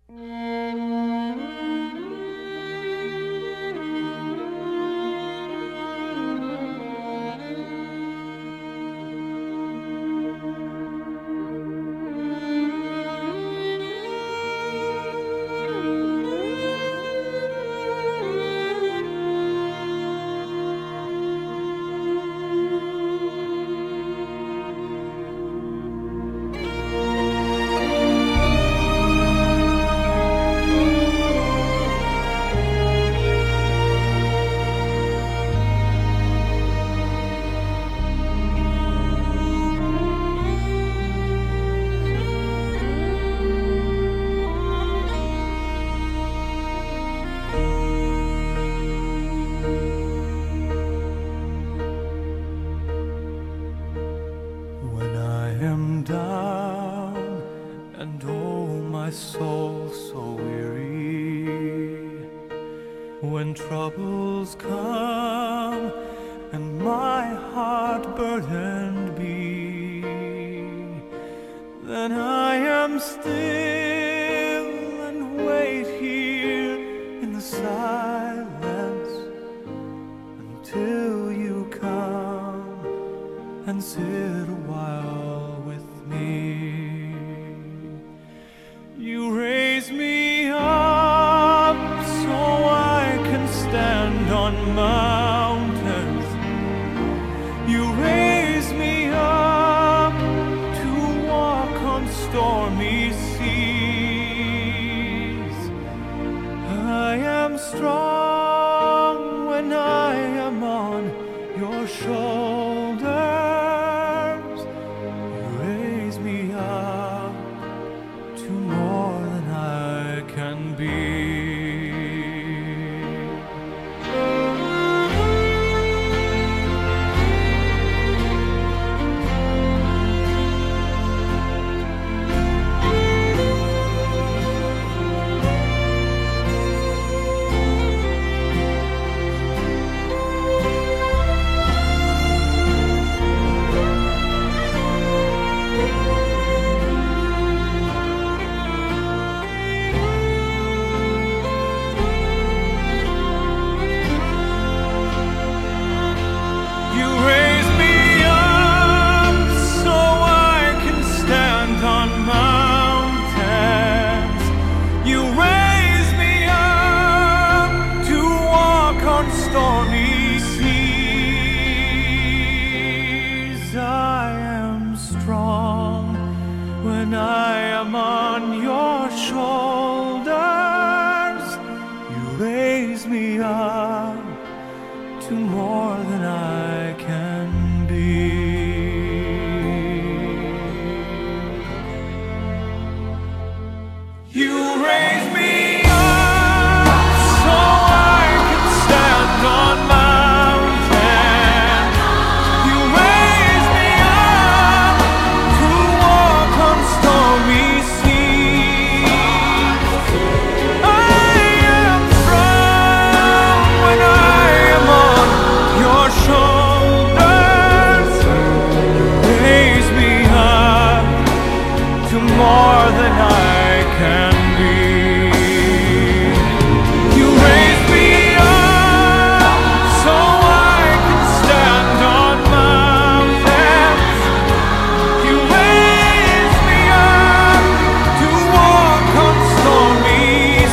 When I am down and oh my soul so weary, when troubles come and my heart burdened be, then I am still and wait here in the silence until you come and sit a while with me. You raise me up so I can stand on mountains. You raise me up to walk on stormy seas. I am strong when I am on your shoulders. You raise me up to more than I can be. Stormy seas, I am strong when I am on your shoulders. You raise me up to more than I can be. You raise me more than I can be. You raise me up so I can stand on mountains. You raise me up to walk on stormy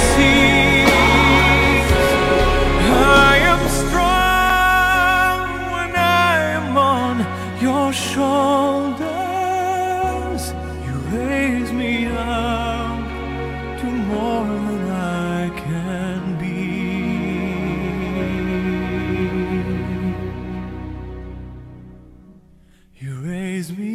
seas. I am strong when I am on your shoulders. Raise me up to more than I can be. You raise me